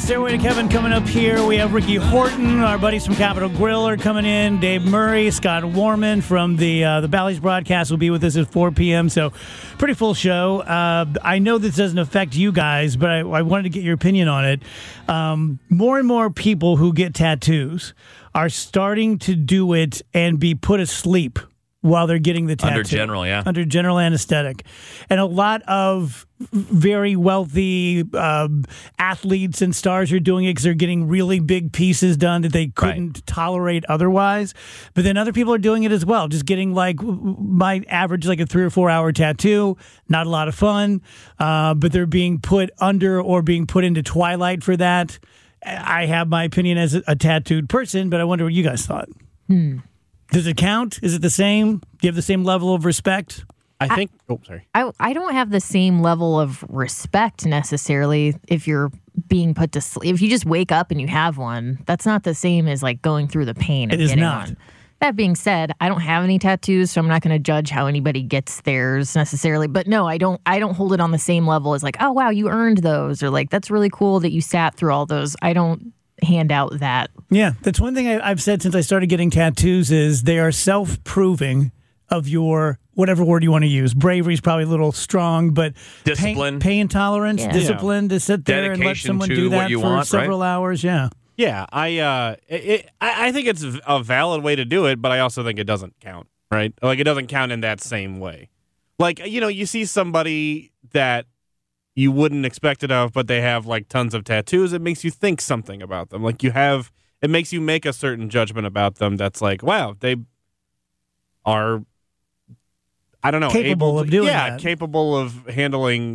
Stairway to Kevin coming up here. We have Ricky Horton, our buddies from Capitol Grill are coming in. Dave Murray, Scott Warman from the Bally's broadcast will be with us at 4 p.m. So pretty full show. I know this doesn't affect you guys, but I wanted to get your opinion on it. More and more people who get tattoos are starting to do it and be put asleep while they're getting the tattoo. Under general anesthetic. And a lot of very wealthy athletes and stars are doing it because they're getting really big pieces done that they couldn't tolerate otherwise. But then other people are doing it as well, just getting like my average, like a 3 or 4 hour tattoo. Not a lot of fun, but they're being put under or being put into twilight for that. I have my opinion as a tattooed person, but I wonder what you guys thought. Does it count? Is it the same? Do you have the same level of respect? I think. I don't have the same level of respect necessarily if you're being put to sleep. If you just wake up and you have one, that's not the same as like going through the pain of getting one. That being said, I don't have any tattoos, so I'm not going to judge how anybody gets theirs necessarily. But no, I don't hold it on the same level as like, oh wow, you earned those, or like that's really cool that you sat through all those. I don't hand out that. Yeah, that's one thing I've said since I started getting tattoos is they are self-proving of your whatever word you want to use. Bravery is probably a little strong, but discipline, pain tolerance, discipline to sit there and let someone do that for several hours. Yeah. Yeah, I think it's a valid way to do it, but I also think it doesn't count, right? Like it doesn't count in that same way. Like, you see somebody that you wouldn't expect it of, but they have like tons of tattoos. It makes you think something about them. Like it makes you make a certain judgment about them. That's like, wow, they are, I don't know, capable of doing that. Capable of handling,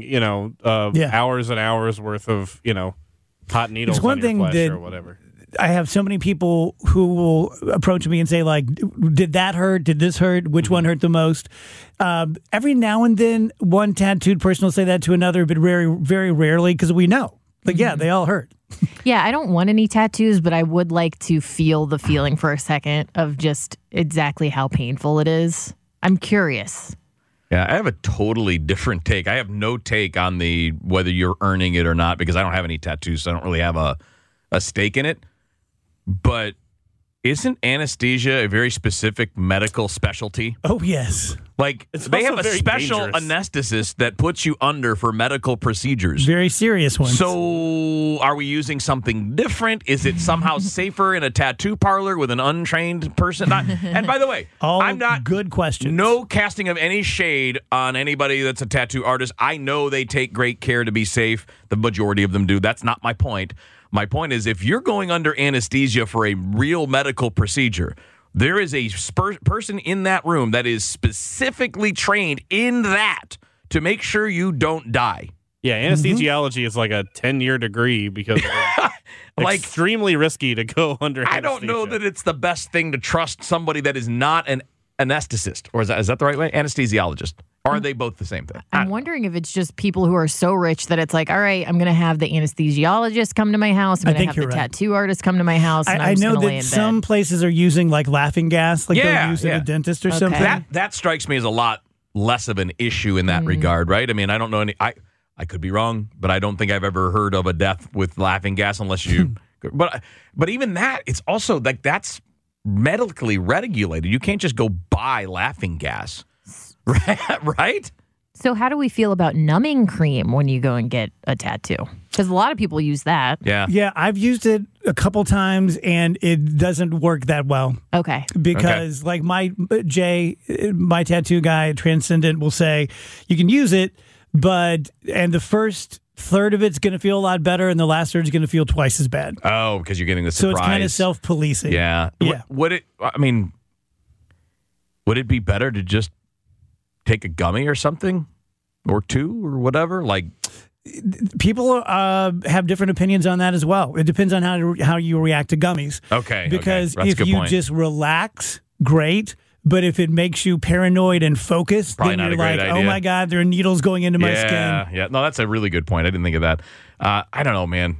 hours and hours worth of, hot needles on your flesh or whatever. I have so many people who will approach me and say, like, did that hurt? Did this hurt? Which one hurt the most? Every now and then, one tattooed person will say that to another, but very, very rarely, because we know. Like, yeah, they all hurt. Yeah, I don't want any tattoos, but I would like to feel the feeling for a second of just exactly how painful it is. I'm curious. Yeah, I have a totally different take. I have no take on the whether you're earning it or not because I don't have any tattoos, so I don't really have a stake in it. But isn't anesthesia a very specific medical specialty? Oh, yes. Like, they have a special anesthetist that puts you under for medical procedures. Very serious ones. So, are we using something different? Is it somehow safer in a tattoo parlor with an untrained person? And by the way, I'm not... Good question. No casting of any shade on anybody that's a tattoo artist. I know they take great care to be safe. The majority of them do. That's not my point. My point is, if you're going under anesthesia for a real medical procedure, there is a person in that room that is specifically trained in that to make sure you don't die. Yeah, anesthesiology is like a 10-year degree because it's extremely risky to go under anesthesia. I don't know that it's the best thing to trust somebody that is not an anesthetist. Or is that the right way? Anesthesiologist. Or are they both the same thing? I'm wondering if it's just people who are so rich that it's like, all right, I'm going to have the anesthesiologist come to my house. I'm going to have the tattoo artist come to my house. And I know that some places are using like laughing gas, like they'll use a dentist or something. That strikes me as a lot less of an issue in that regard, right? I mean, I don't know any. I could be wrong, but I don't think I've ever heard of a death with laughing gas unless you. But even that, it's also like that's medically regulated. You can't just go buy laughing gas. Right? So how do we feel about numbing cream when you go and get a tattoo? Because a lot of people use that. Yeah, I've used it a couple times, and it doesn't work that well. Okay. Because like my tattoo guy, Transcendent, will say, you can use it, and the first third of it's going to feel a lot better, and the last third is going to feel twice as bad. Oh, because you're getting the surprise. So it's kind of self-policing. Yeah. Would it be better to just take a gummy or something, or two, or whatever? Like, people have different opinions on that as well. It depends on how you react to gummies. Okay, because if you just relax, great. But if it makes you paranoid and focused, probably then you're like, oh my God, there are needles going into my skin. Yeah, no, that's a really good point. I didn't think of that. I don't know, man.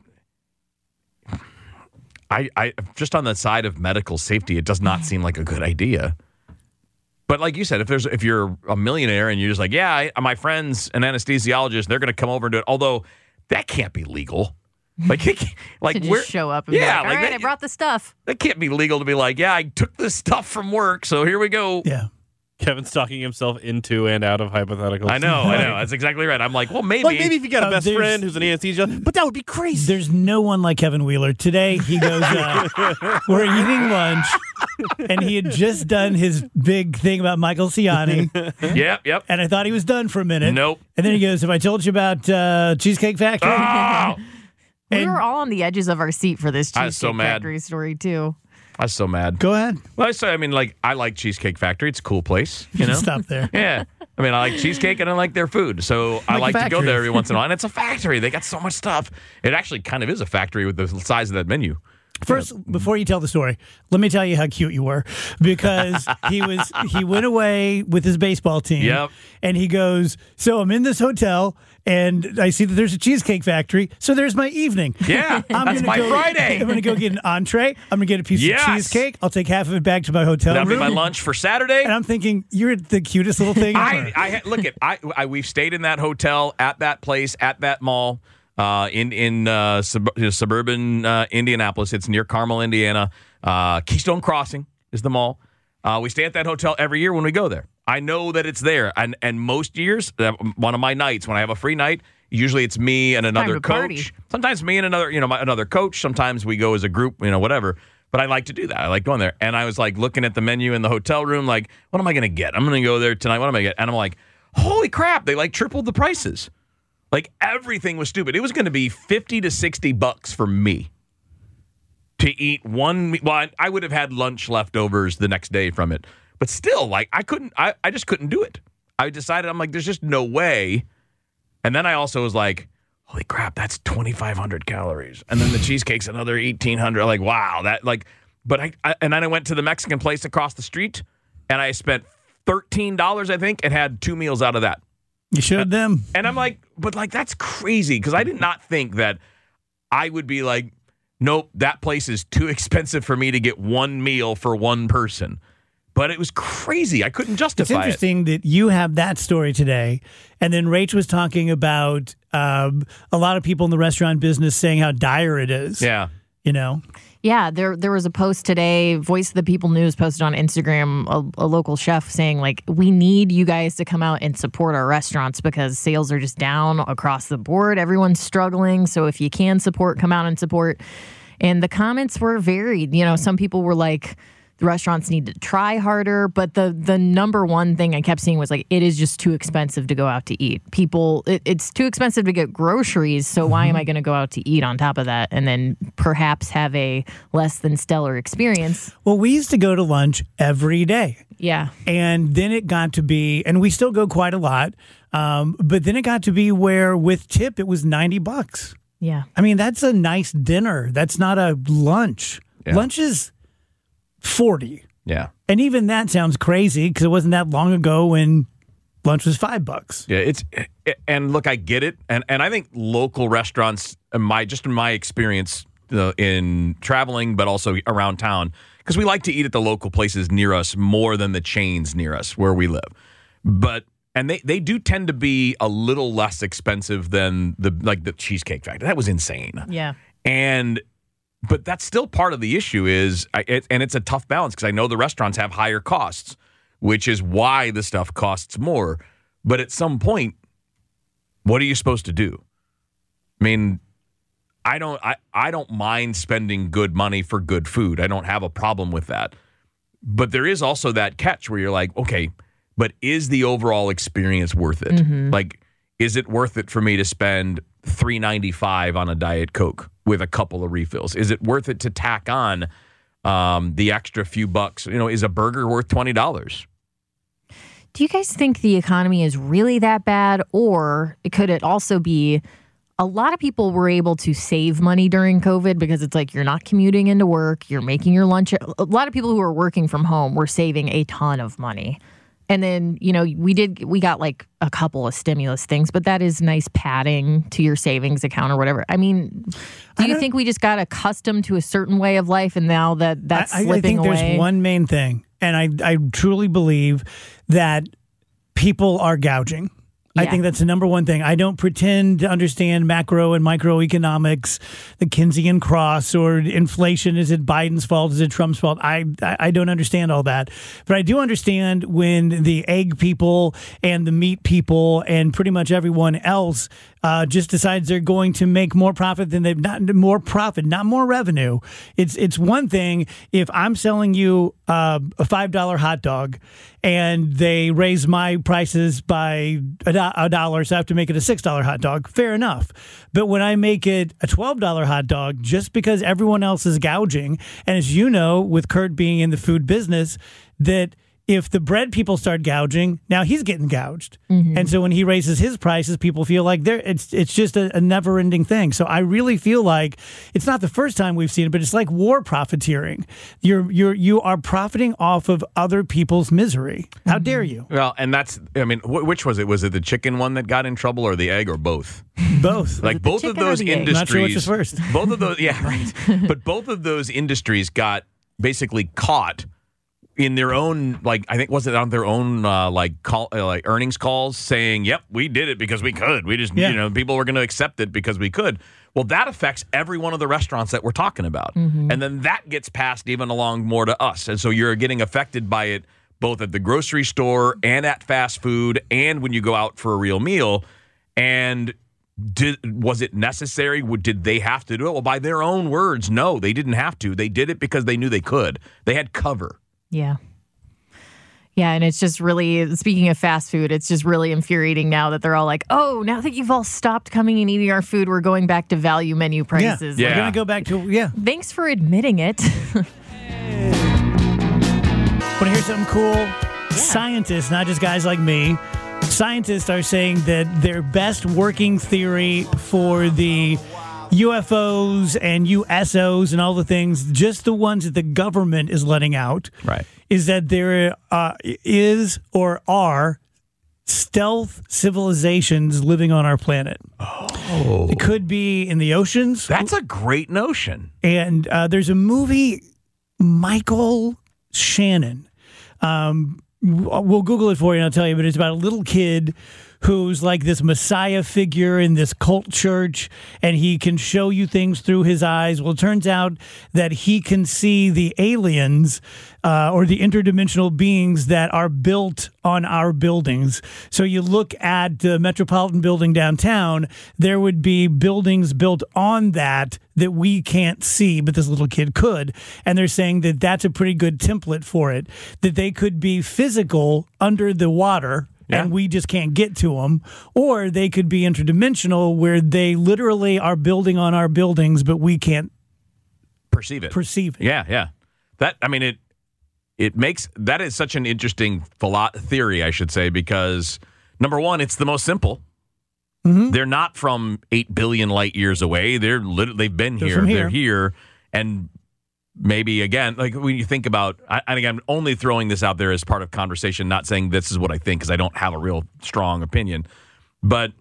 I just on the side of medical safety, it does not seem like a good idea. But like you said, if you're a millionaire and you're just like, my friend's an anesthesiologist, they're going to come over and do it. Although that can't be legal. Like to just show up and be like, all right, I brought the stuff. That can't be legal to be like, yeah, I took this stuff from work, so here we go. Yeah. Kevin's talking himself into and out of hypotheticals. I know. That's exactly right. I'm like, well, maybe. Like maybe if you got a best friend who's an anesthesia, but that would be crazy. There's no one like Kevin Wheeler. Today, he goes, we're eating lunch, and he had just done his big thing about Michael Ciani. Yep. And I thought he was done for a minute. Nope. And then he goes, have I told you about Cheesecake Factory? Oh! We were all on the edges of our seat for this Cheesecake Factory story, too. I was so mad. Go ahead. Well, I like Cheesecake Factory. It's a cool place. You know? Stop there. Yeah. I mean, I like cheesecake and I like their food. So I like to go there every once in a while. And it's a factory. They got so much stuff. It actually kind of is a factory with the size of that menu. First, before you tell the story, let me tell you how cute you were, because he went away with his baseball team. Yep. And he goes, so I'm in this hotel and I see that there's a Cheesecake Factory. So there's my evening. Yeah. That's my Friday. I'm going to go get an entree. I'm going to get a piece of cheesecake. I'll take half of it back to my hotel room. That'll be my lunch for Saturday. And I'm thinking, you're the cutest little thing ever. We've stayed in that hotel, at that place, at that mall. In suburban Indianapolis. It's near Carmel, Indiana. Keystone Crossing is the mall. We stay at that hotel every year when we go there. I know that it's there. And most years, one of my nights, when I have a free night, usually it's me and another coach. Party. Sometimes me and another coach. Sometimes we go as a group, whatever. But I like to do that. I like going there. And I was like looking at the menu in the hotel room, like, what am I going to get? I'm going to go there tonight. What am I going to get? And I'm like, holy crap, they like tripled the prices. Like, everything was stupid. It was going to be $50 to $60 for me to eat one. Well, I would have had lunch leftovers the next day from it. But still, like, I just couldn't do it. I decided, I'm like, there's just no way. And then I also was like, holy crap, that's 2,500 calories. And then the cheesecake's another 1,800. Like, wow. But and then I went to the Mexican place across the street, and I spent $13, I think, and had 2 meals out of that. You showed them. And I'm like, but like, that's crazy, because I did not think that I would be like, nope, that place is too expensive for me to get one meal for one person. But it was crazy. I couldn't justify it. It's interesting that you have that story today. And then Rach was talking about a lot of people in the restaurant business saying how dire it is. Yeah. Yeah, there was a post today, Voice of the People News posted on Instagram, a local chef saying, like, we need you guys to come out and support our restaurants because sales are just down across the board. Everyone's struggling. So if you can support, come out and support. And the comments were varied. Some people were like, the restaurants need to try harder. But the number one thing I kept seeing was like, it is just too expensive to go out to eat. It's too expensive to get groceries. So why am I going to go out to eat on top of that and then perhaps have a less than stellar experience? Well, we used to go to lunch every day. Yeah. And then it got to be, and we still go quite a lot, but then it got to be where with tip, it was $90. Yeah. I mean, that's a nice dinner. That's not a lunch. Yeah. Lunch is $40. Yeah. And even that sounds crazy because it wasn't that long ago when lunch was $5. Yeah, and look, I get it. And I think local restaurants, in my experience in traveling, but also around town, because we like to eat at the local places near us more than the chains near us where we live. And they do tend to be a little less expensive than the Cheesecake Factory. That was insane. Yeah. But that's still part of the issue and it's a tough balance because I know the restaurants have higher costs, which is why the stuff costs more. But at some point, what are you supposed to do? I mean, I don't mind spending good money for good food. I don't have a problem with that. But there is also that catch where you're like, okay, but is the overall experience worth it? Mm-hmm. Like, is it worth it for me to spend $3.95 on a Diet Coke with a couple of refills? Is it worth it to tack on the extra few bucks? Is a burger worth $20? Do you guys think the economy is really that bad? Or could it also be a lot of people were able to save money during COVID because it's like you're not commuting into work, you're making your lunch. A lot of people who are working from home were saving a ton of money. And then, we got like a couple of stimulus things, but that is nice padding to your savings account or whatever. I mean, do you think we just got accustomed to a certain way of life and now that's slipping away? I think there's one main thing, and I truly believe that people are gouging. I think that's the number one thing. I don't pretend to understand macro and microeconomics, the Keynesian cross, or inflation. Is it Biden's fault? Is it Trump's fault? I don't understand all that. But I do understand when the egg people and the meat people and pretty much everyone else just decides they're going to make more profit than not more revenue. It's one thing if I'm selling you a $5 hot dog and they raise my prices by $1, so I have to make it a $6 hot dog. Fair enough. But when I make it a $12 hot dog, just because everyone else is gouging, and as you know, with Kurt being in the food business, that if the bread people start gouging, now he's getting gouged. Mm-hmm. And so when he raises his prices, people feel like it's just a never-ending thing. So I really feel like it's not the first time we've seen it, but it's like war profiteering. You are profiting off of other people's misery. How dare you? Well, and that's, I mean, which was it? Was it the chicken one that got in trouble or the egg or both? Both. Like both of those industries. Not sure which is first. Both of those, yeah, right. But both of those industries got basically caught in their own, like, I think, was it on their own, like earnings calls saying, yep, we did it because we could. We just, people were going to accept it because we could. Well, that affects every one of the restaurants that we're talking about. Mm-hmm. And then that gets passed even along more to us. And so you're getting affected by it both at the grocery store and at fast food and when you go out for a real meal. And was it necessary? Did they have to do it? Well, by their own words, no, they didn't have to. They did it because they knew they could. They had cover. Yeah. Yeah, and it's just really, speaking of fast food, it's just really infuriating now that they're all like, oh, now that you've all stopped coming and eating our food, we're going back to value menu prices. Yeah. We're going to go back to, Thanks for admitting it. Want to hear something cool? Yeah. Scientists, not just guys like me, scientists are saying that their best working theory for the UFOs and USOs and all the things, just the ones that the government is letting out, right, is that there is or are stealth civilizations living on our planet. Oh. It could be in the oceans. That's a great notion. And there's a movie, Michael Shannon. We'll Google it for you and I'll tell you, but it's about a little kid who's like this messiah figure in this cult church, and he can show you things through his eyes. Well, it turns out that he can see the aliens or the interdimensional beings that are built on our buildings. So you look at the Metropolitan Building downtown, there would be buildings built on that we can't see, but this little kid could. And they're saying that that's a pretty good template for it, that they could be physical under the water, and we just can't get to them, or they could be interdimensional where they literally are building on our buildings, but we can't perceive it. Yeah. That, I mean, it makes, that is such an interesting theory, I should say, because number one, it's the most simple. Mm-hmm. They're not from 8 billion light years away. They've been here. They're here. And maybe, again, like when you think about, and again, I'm only throwing this out there as part of conversation, not saying this is what I think because I don't have a real strong opinion. But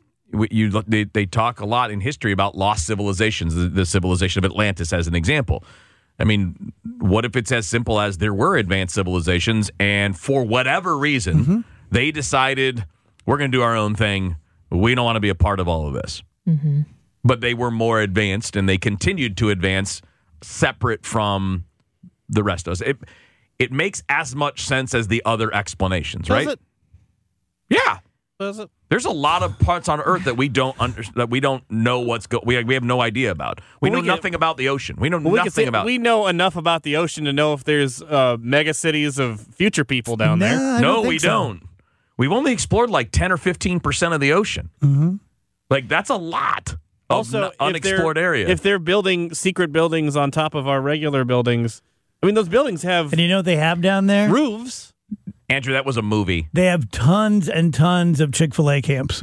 they talk a lot in history about lost civilizations, the civilization of Atlantis as an example. I mean, what if it's as simple as there were advanced civilizations and for whatever reason, they decided we're going to do our own thing. We don't want to be a part of all of this. Mm-hmm. But they were more advanced and they continued to advance separate from the rest of us. It makes as much sense as the other explanations, right? Does it? Yeah. Does it? There's a lot of parts on Earth that we don't know what's we have no idea about. We know nothing about the ocean. We know nothing about. We know enough about the ocean to know if there's mega cities of future people down there. No, we don't. We've only explored like 10 or 15% of the ocean. Mm-hmm. Like that's a lot. Also, unexplored area. If they're building secret buildings on top of our regular buildings, I mean, those buildings have. And you know what they have down there? Roofs. Andrew, that was a movie. They have tons and tons of Chick-fil-A camps.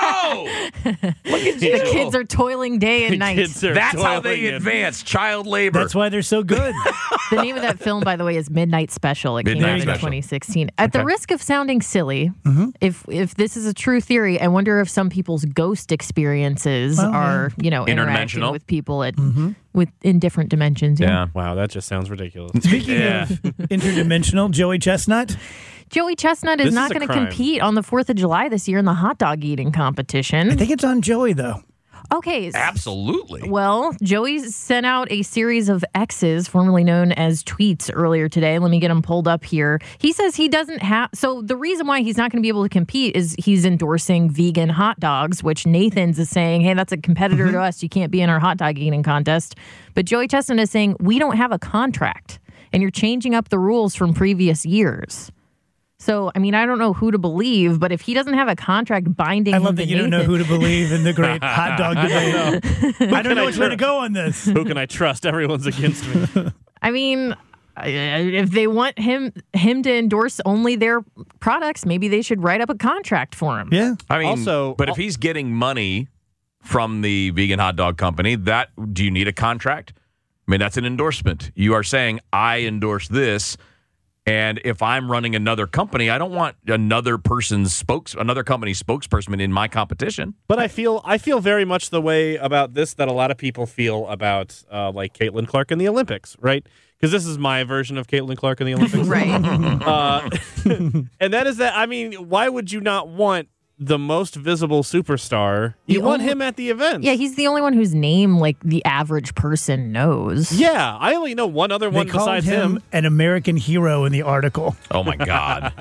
Oh! Look at you. The kids are toiling day and night. That's how they advance child labor. That's why they're so good. The name of that film, by the way, is Midnight Special. It came out in 2016. At the risk of sounding silly, if this is a true theory, I wonder if some people's ghost experiences are, interacting with people at in different dimensions. Yeah. Wow, that just sounds ridiculous. Speaking of interdimensional, Joey Chestnut. Joey Chestnut is not going to compete on the 4th of July this year in the hot dog eating competition. I think it's on Joey, though. Okay. Absolutely. Well, Joey sent out a series of X's, formerly known as tweets, earlier today. Let me get them pulled up here. He says he doesn't have... So the reason why he's not going to be able to compete is he's endorsing vegan hot dogs, which Nathan's is saying, hey, that's a competitor to us. You can't be in our hot dog eating contest. But Joey Chestnut is saying, we don't have a contract, and you're changing up the rules from previous years. So, I mean, I don't know who to believe, but if he doesn't have a contract binding him, I love that you don't know who to believe in the great hot dog debate. I don't know which way to go on this. Who can I trust? Everyone's against me. I mean, if they want him to endorse only their products, maybe they should write up a contract for him. Yeah. I mean, but if he's getting money from the vegan hot dog company, do you need a contract? I mean, that's an endorsement. You are saying, I endorse this. And if I'm running another company, I don't want another company's spokesperson in my competition. But I feel very much the way about this that a lot of people feel about like Caitlin Clark in the Olympics, right? Because this is my version of Caitlin Clark in the Olympics. Right. And that is that, I mean, why would you not want the most visible superstar? You want him at the event. Yeah, he's the only one whose name, like, the average person knows. Yeah, I only know one other one besides him. An American hero in the article. Oh, my God.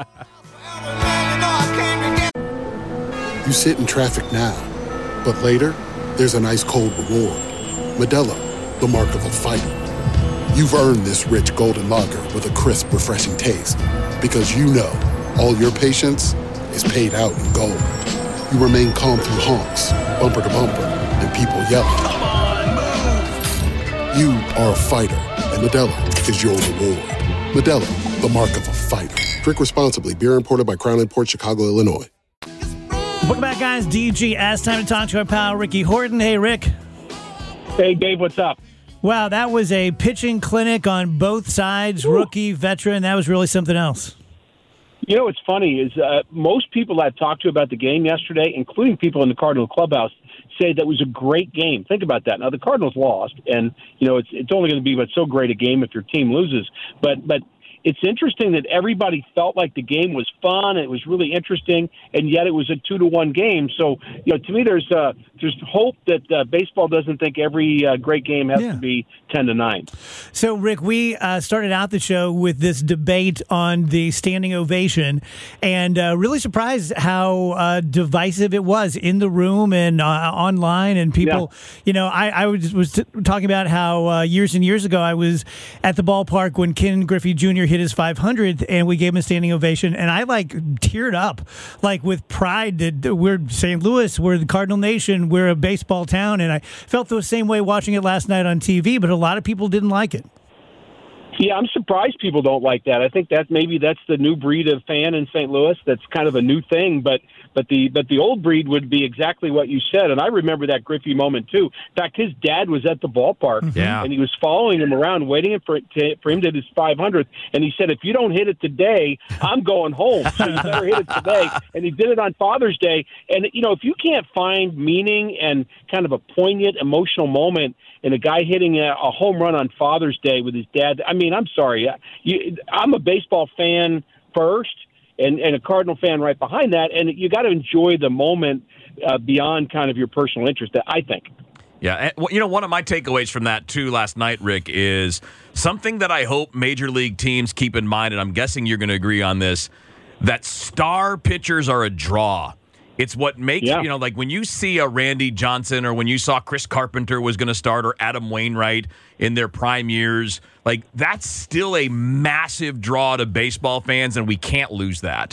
You sit in traffic now, but later, there's an ice-cold reward. Modelo, the mark of a fighter. You've earned this rich golden lager with a crisp, refreshing taste. Because you know, all your patience is paid out in gold. You remain calm through honks, bumper to bumper, and people yelling. Come on, move! You are a fighter, and Modelo is your reward. Modelo, the mark of a fighter. Drink responsibly. Beer imported by Crown Imports, Chicago, Illinois. Welcome back, guys. DGS. Time to talk to our pal, Ricky Horton. Hey, Rick. Hey, Dave. What's up? Wow, that was a pitching clinic on both sides, rookie, veteran. That was really something else. You know what's funny is most people I've talked to about the game yesterday, including people in the Cardinal clubhouse, say that was a great game. Think about that. Now, the Cardinals lost, and, you know, it's only going to be but so great a game if your team loses. But it's interesting that everybody felt like the game was fun, it was really interesting, and yet it was a 2-1 game. So, you know, to me, there's hope that baseball doesn't think every great game has to be 10-9. So, Rick, we started out the show with this debate on the standing ovation, and really surprised how divisive it was in the room and online. And people, you know, I was talking about how years and years ago I was at the ballpark when Ken Griffey Jr. hit his 500th, and we gave him a standing ovation, and I teared up with pride that we're St. Louis, we're the Cardinal Nation, we're a baseball town, and I felt the same way watching it last night on TV, but a lot of people didn't like it. Yeah, I'm surprised people don't like that. I think that maybe that's the new breed of fan in St. Louis. That's kind of a new thing, but the old breed would be exactly what you said. And I remember that Griffey moment too. In fact, his dad was at the ballpark, and he was following him around, waiting for him to hit his 500th. And he said, "If you don't hit it today, I'm going home. So you better hit it today." And he did it on Father's Day. And you know, if you can't find meaning and kind of a poignant, emotional moment in a guy hitting a home run on Father's Day with his dad, I mean, I'm sorry. I'm a baseball fan first and a Cardinal fan right behind that, and you got to enjoy the moment beyond kind of your personal interest, I think. Yeah, you know, one of my takeaways from that, too, last night, Rick, is something that I hope major league teams keep in mind, and I'm guessing you're going to agree on this, that star pitchers are a draw. It's what makes, you know, like when you see a Randy Johnson or when you saw Chris Carpenter was going to start or Adam Wainwright in their prime years, like that's still a massive draw to baseball fans, and we can't lose that.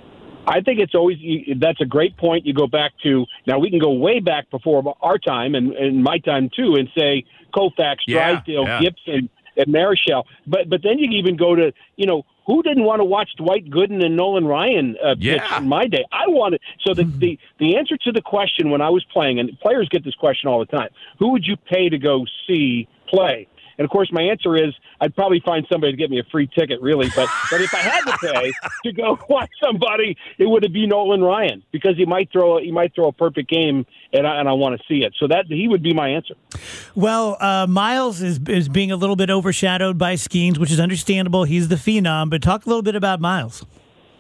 I think it's always that's a great point. You go back to now we can go way back before our time and my time too, and say Koufax, Drysdale, Gibson, and Marichal. But then you can even go to who didn't want to watch Dwight Gooden and Nolan Ryan pitch in my day? I wanted. So the answer to the question when I was playing, and players get this question all the time: who would you pay to go see play? And, of course, my answer is I'd probably find somebody to get me a free ticket, really. But if I had to pay to go watch somebody, it would be Nolan Ryan because he might throw a perfect game, and I want to see it. So that he would be my answer. Well, Miles is being a little bit overshadowed by Skeens, which is understandable. He's the phenom. But talk a little bit about Miles.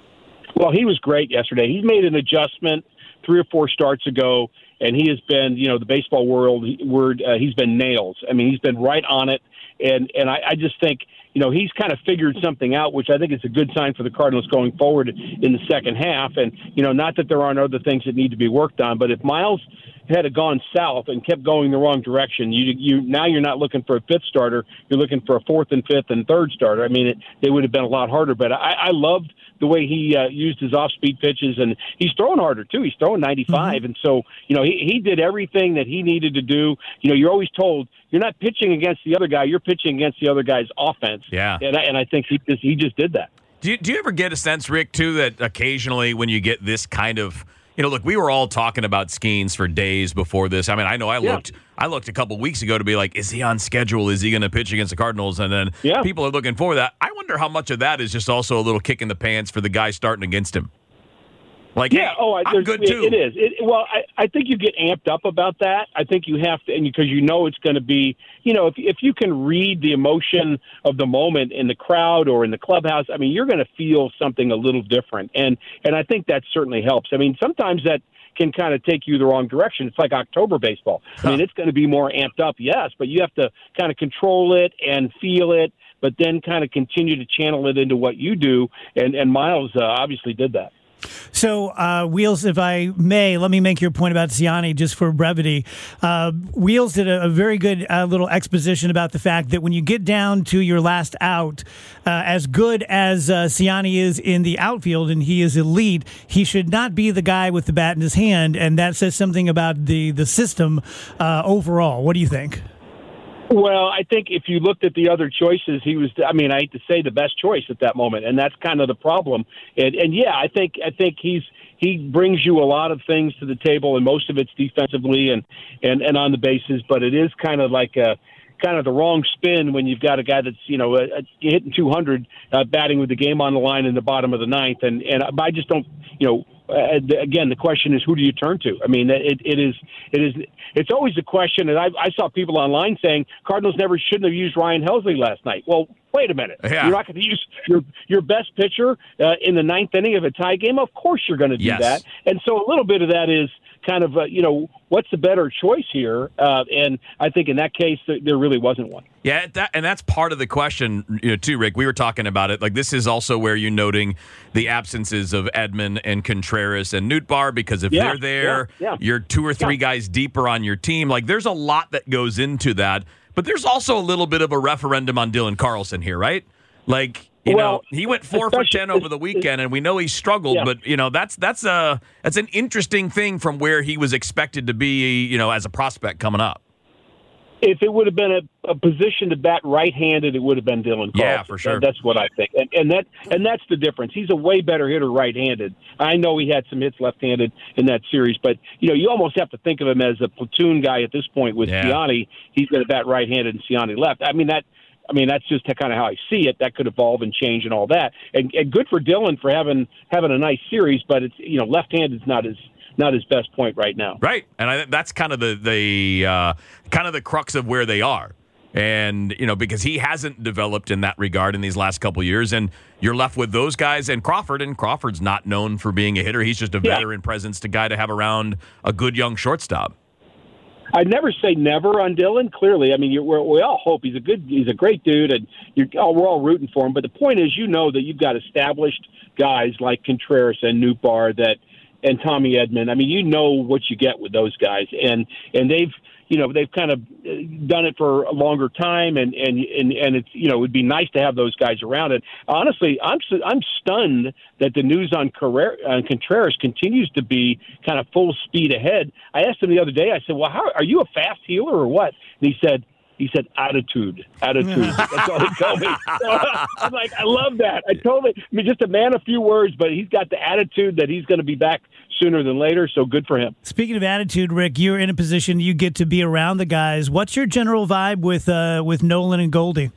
Well, he was great yesterday. He's made an adjustment 3 or 4 starts ago, and he has been, the baseball word, he's been nails. I mean, he's been right on it, and I just think, he's kind of figured something out, which I think is a good sign for the Cardinals going forward in the second half. And, not that there aren't other things that need to be worked on, but if Miles had gone south and kept going the wrong direction, now you're not looking for a 5th starter. You're looking for a 4th and 5th and 3rd starter. I mean, it would have been a lot harder, but I loved the way he used his off-speed pitches, and he's throwing harder too. He's throwing 95, and so he did everything that he needed to do. You're always told you're not pitching against the other guy; you're pitching against the other guy's offense. Yeah, and I think he just did that. Do you ever get a sense, Rick, too, that occasionally when you get this kind of look, we were all talking about Skeens for days before this. I mean, I know I looked a couple weeks ago to be like, is he on schedule? Is he going to pitch against the Cardinals? And then people are looking for that. I wonder how much of that is just also a little kick in the pants for the guy starting against him. Like, hey, I'm good too. It is. I think you get amped up about that. I think you have to, and because it's going to be, if you can read the emotion of the moment in the crowd or in the clubhouse, I mean, you're going to feel something a little different, and I think that certainly helps. I mean, sometimes that can kind of take you the wrong direction. It's like October baseball. I mean, it's going to be more amped up, yes, but you have to kind of control it and feel it, but then kind of continue to channel it into what you do, and Miles obviously did that. So, Wheels, if I may, let me make your point about Siani just for brevity. Wheels did a very good little exposition about the fact that when you get down to your last out, as good as Siani is in the outfield and he is elite, he should not be the guy with the bat in his hand, and that says something about the system overall. What do you think? Well, I think if you looked at the other choices, he was, I hate to say the best choice at that moment, and that's kind of the problem. And yeah, I think he brings you a lot of things to the table, and most of it's defensively and on the bases, but it is kind of like kind of the wrong spin when you've got a guy that's, hitting 200, batting with the game on the line in the bottom of the 9th. And I just don't, again, the question is, who do you turn to? I mean, it's always a question. And I saw people online saying Cardinals shouldn't have used Ryan Helsley last night. Well, wait a minute. Yeah. You're not going to use your best pitcher in the 9th inning of a tie game? Of course you're going to do that. And so a little bit of that is kind of, what's the better choice here? And I think in that case, there really wasn't one. Yeah, that's part of the question, too, Rick. We were talking about it. Like, this is also where you're noting the absences of Edman and Contreras and Nootbaar, because if they're there, you're 2 or 3 guys deeper on your team. Like, there's a lot that goes into that. But there's also a little bit of a referendum on Dylan Carlson here, right? Like, he went 4 for 10 over the weekend, and we know he struggled. But that's an interesting thing from where he was expected to be, as a prospect coming up. If it would have been a position to bat right-handed, it would have been Dylan Carlson. Yeah, for sure. That's what I think, and that's the difference. He's a way better hitter right-handed. I know he had some hits left-handed in that series, but you almost have to think of him as a platoon guy at this point with Siani. He's going to bat right-handed and Siani left. That's just kind of how I see it. That could evolve and change and all that. And good for Dylan for having a nice series, but it's left-handed is not his best point right now. Right, and I think that's kind of the crux of where they are. And because he hasn't developed in that regard in these last couple of years, and you're left with those guys and Crawford's not known for being a hitter. He's just a veteran presence to have around a good young shortstop. I'd never say never on Dylan. Clearly, we all hope he's a great dude, and we're all rooting for him. But the point is, that you've got established guys like Contreras and Nootbaar and Tommy Edman. What you get with those guys, and they've kind of done it for a longer time, and it's it would be nice to have those guys around. And honestly, I'm stunned that the news on Contreras continues to be kind of full speed ahead. I asked him the other day. I said, "Well, how are you a fast healer or what?" And he said, attitude. That's all he told me. So, I'm like, I love that. Just a man of few words, but he's got the attitude that he's going to be back sooner than later, so good for him. Speaking of attitude, Rick, you're in a position you get to be around the guys. What's your general vibe with Nolan and Goldie?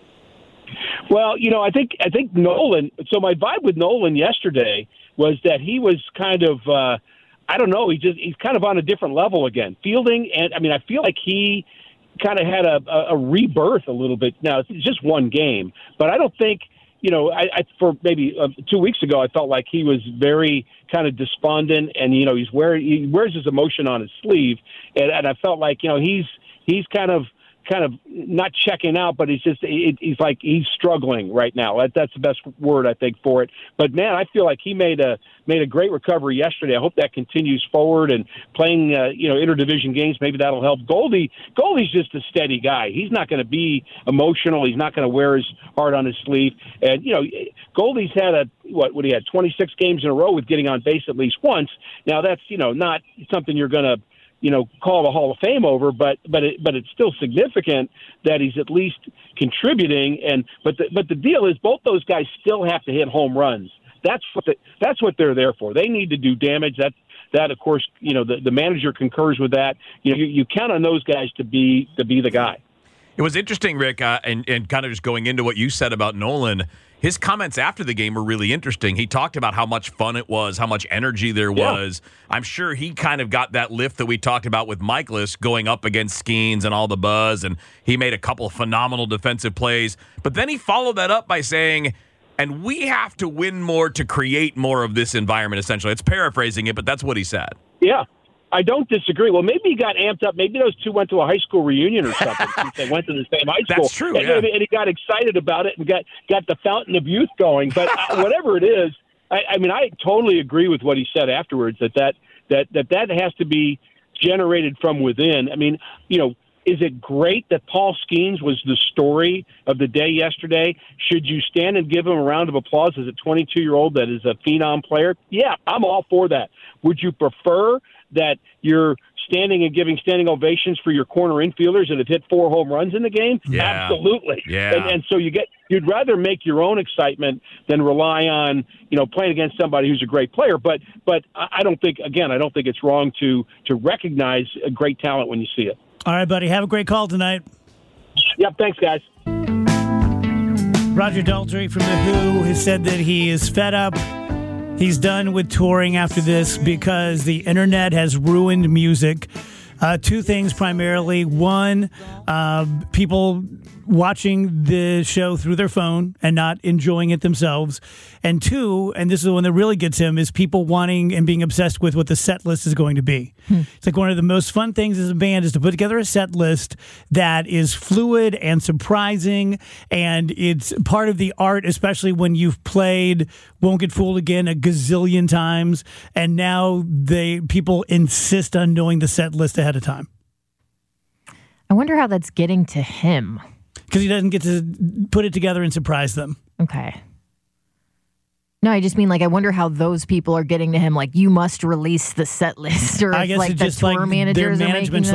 Well, I think Nolan. So my vibe with Nolan yesterday was that he was kind of, I don't know, he's kind of on a different level again. Fielding, and I feel like he kind of had a rebirth a little bit. Now, it's just one game, but I don't think for maybe 2 weeks ago, I felt like he was very kind of despondent, and he wears his emotion on his sleeve, and I felt like he's kind of not checking out, but he's like he's struggling right now. That's the best word I think for it. But man, I feel like he made a great recovery yesterday. I hope that continues forward, and playing interdivision games, maybe that'll help. Goldie's just a steady guy. He's not going to be emotional. He's not going to wear his heart on his sleeve. And Goldie's had he had 26 games in a row with getting on base at least once. Now that's not something you're going to call the Hall of Fame over, but it's still significant that he's at least contributing. But the deal is both those guys still have to hit home runs. That's what they're there for. They need to do damage. That of course, the manager concurs with that. You count on those guys to be the guy. It was interesting, Rick, and kind of just going into what you said about Nolan. His comments after the game were really interesting. He talked about how much fun it was, how much energy there was. Yeah. I'm sure he kind of got that lift that we talked about with Michaelis going up against Skeens and all the buzz, and he made a couple of phenomenal defensive plays. But then he followed that up by saying, and we have to win more to create more of this environment, essentially. It's paraphrasing it, but that's what he said. Yeah. I don't disagree. Well, maybe he got amped up. Maybe those two went to a high school reunion or something since they went to the same high school. That's true, yeah. And he got excited about it and got the fountain of youth going. But whatever it is, I totally agree with what he said afterwards, that has to be generated from within. Is it great that Paul Skeens was the story of the day yesterday? Should you stand and give him a round of applause as a 22-year-old that is a phenom player? Yeah, I'm all for that. Would you prefer that you're standing and giving standing ovations for your corner infielders that have hit 4 home runs in the game? Yeah. Absolutely. Yeah. And so you'd rather make your own excitement than rely on, playing against somebody who's a great player. But I don't think it's wrong to recognize a great talent when you see it. All right, buddy. Have a great call tonight. Yep. Thanks, guys. Roger Daltrey from The Who has said that he is fed up. He's done with touring after this because the internet has ruined music. 2 things primarily. One, people watching the show through their phone and not enjoying it themselves. And 2, and this is the one that really gets him, is people wanting and being obsessed with what the set list is going to be. It's like one of the most fun things as a band is to put together a set list that is fluid and surprising, and it's part of the art, especially when you've played Won't Get Fooled Again a gazillion times, and now people insist on knowing the set list ahead of time. I wonder how that's getting to him. Because he doesn't get to put it together and surprise them. Okay. No, I just mean, I wonder how those people are getting to him. You must release the set list, or I guess it's just tour managers their management's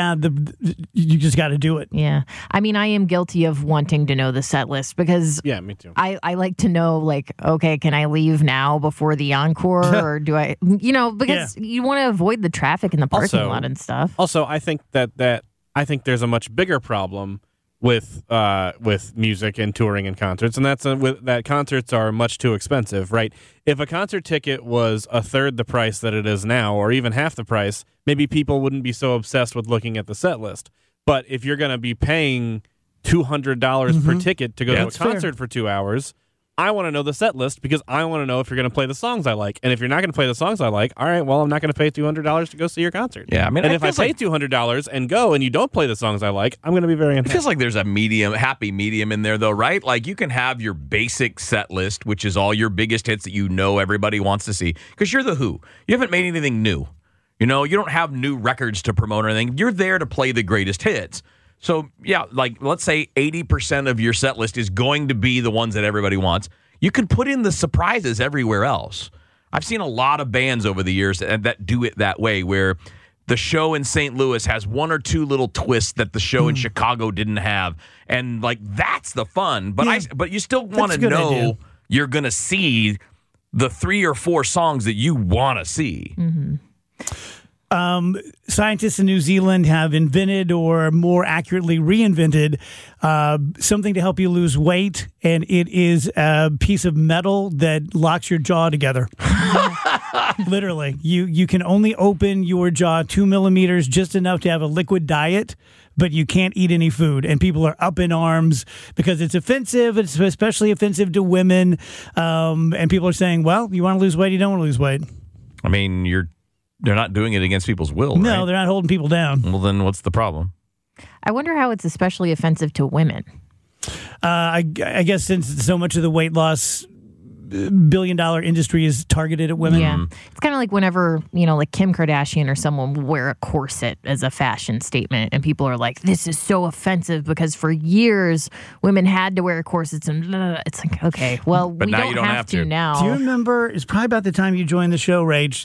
you just got to do it. Yeah, I am guilty of wanting to know the set list because me too. I like to know, okay, can I leave now before the encore, or do I, because you want to avoid the traffic in the parking lot and stuff. Also, I think I think there's a much bigger problem with music and touring and concerts, and that's that concerts are much too expensive, right? If a concert ticket was a third the price that it is now, or even half the price, maybe people wouldn't be so obsessed with looking at the set list. But if you're going to be paying $200 per ticket to go to a concert for 2 hours, I want to know the set list because I want to know if you're going to play the songs I like. And if you're not going to play the songs I like, all right, well, I'm not going to pay $200 to go see your concert. Yeah, and if I pay $200 and go and you don't play the songs I like, I'm going to be very unhappy. It feels like there's a happy medium in there, though, right? You can have your basic set list, which is all your biggest hits that everybody wants to see, because you're The Who. You haven't made anything new. You don't have new records to promote or anything. You're there to play the greatest hits. So, yeah, let's say 80% of your set list is going to be the ones that everybody wants. You can put in the surprises everywhere else. I've seen a lot of bands over the years that do it that way, where the show in St. Louis has 1 or 2 little twists that the show in Chicago didn't have. And, that's the fun. But you still want to know you're going to see the 3 or 4 songs that you want to see. Mm-hmm. Scientists in New Zealand have invented, or more accurately reinvented, something to help you lose weight, and it is a piece of metal that locks your jaw together. Literally, you can only open your jaw 2 millimeters, just enough to have a liquid diet, but you can't eat any food. And people are up in arms because it's offensive. It's especially offensive to women. And people are saying, well, you want to lose weight, you don't want to lose weight. I mean, they're not doing it against people's will, right? No, they're not holding people down. Well, then what's the problem? I wonder how it's especially offensive to women. I guess since so much of the weight loss billion-dollar industry is targeted at women. Yeah. It's kind of like whenever, like Kim Kardashian or someone will wear a corset as a fashion statement, and people are like, this is so offensive because for years women had to wear corsets, and it's like, okay, well, but we now don't, you don't have to now. Do you remember, it's probably about the time you joined the show, Rach,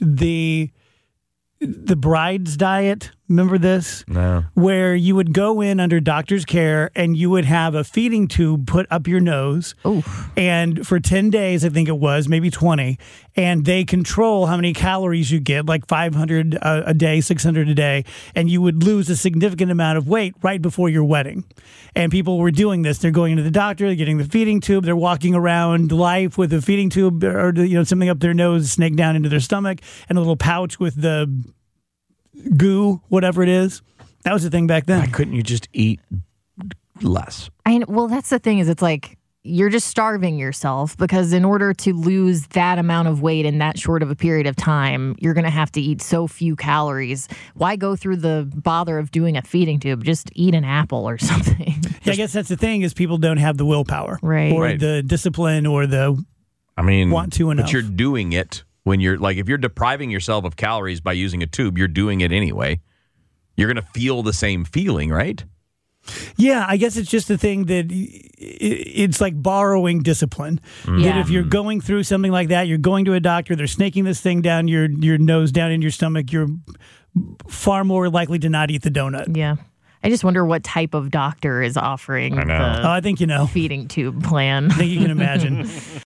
the bride's diet? Remember this? No. Where you would go in under doctor's care and you would have a feeding tube put up your nose. Oof. And for 10 days, I think it was, maybe 20, and they control how many calories you get, like 500 a day, 600 a day, and you would lose a significant amount of weight right before your wedding. And people were doing this. They're going to the doctor, they're getting the feeding tube, they're walking around life with a feeding tube or something up their nose, snake down into their stomach, and a little pouch with the goo, whatever it is. That was the thing back then. Why couldn't you just eat less? Well, that's the thing, is it's like you're just starving yourself, because in order to lose that amount of weight in that short of a period of time, you're going to have to eat so few calories. Why go through the bother of doing a feeding tube? Just eat an apple or something. Yeah, I guess that's the thing, is people don't have the willpower, right, or the discipline, or the want to enough. But you're doing it. When you're like, if you're depriving yourself of calories by using a tube, you're doing it anyway. You're going to feel the same feeling, right? Yeah, I guess it's just the thing that it's like borrowing discipline. That if you're going through something like that, you're going to a doctor, they're snaking this thing down your nose, down in your stomach, you're far more likely to not eat the donut. Yeah. I just wonder what type of doctor is offering I think feeding tube plan. I think you can imagine.